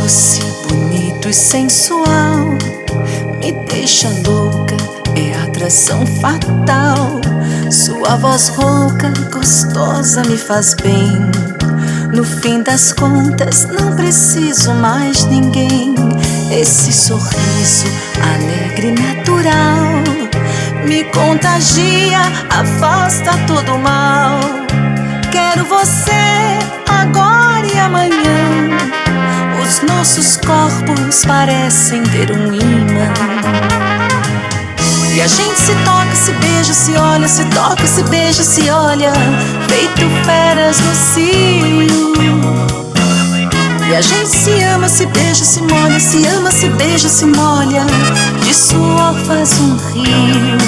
doce, bonito e sensual, me deixa louca, é atração fatal. Sua voz rouca, gostosa, me faz bem. No fim das contas, não preciso mais ninguém. Esse sorriso alegre e natural me contagia, afasta todo o mal. Quero você agora e amanhã. Os nossos corpos parecem ter um imã. E a gente se toca, se beija, se olha, se toca, se beija, se olha, feito feras no cio. E a gente se ama, se beija, se molha, se ama, se beija, se molha, de suor faz um rio.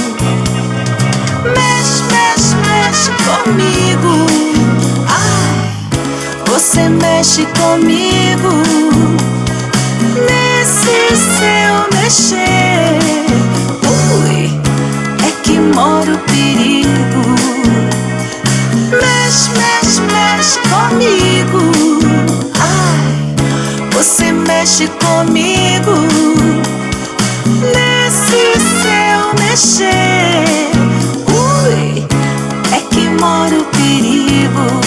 Mexe, mexe, mexe comigo, ai, você mexe comigo. Nesse seu mexer, ui, é que mora o perigo. Mexe, mexe, mexe comigo, ai, você mexe comigo. Nesse seu mexer, ui, é que mora o perigo.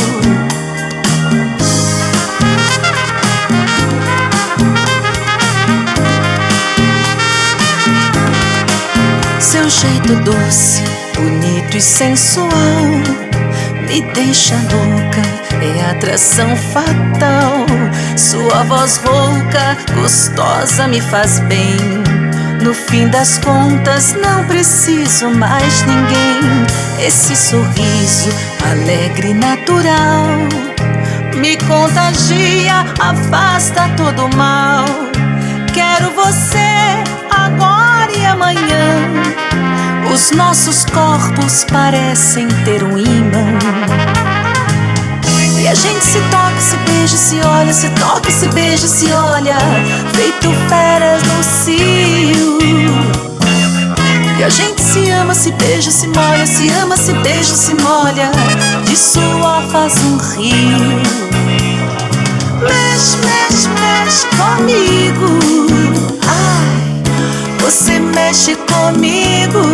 Seu jeito doce, bonito e sensual me deixa louca, é atração fatal. Sua voz rouca, gostosa, me faz bem. No fim das contas, não preciso mais ninguém. Esse sorriso alegre e natural me contagia, afasta todo o mal. Quero você agora e amanhã. Os nossos corpos parecem ter um imã. E a gente se toca, se beija, se olha, se toca, se beija, se olha, feito feras no cio. E a gente se ama, se beija, se molha, se ama, se beija, se molha, de suor faz um rio. Mexe, mexe, mexe comigo, ai, você mexe comigo.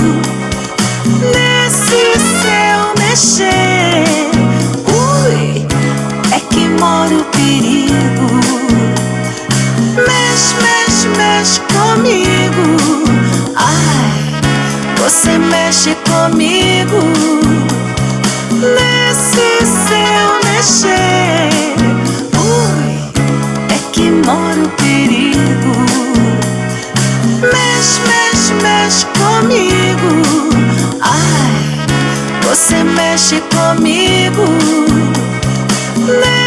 Nesse seu mexer, ui, é que mora o perigo. Mexe, mexe, mexe comigo, ai, você mexe comigo. Nesse seu mexer, ui, é que mora o perigo. Mexe, mexe, mexe comigo, ai, você mexe comigo.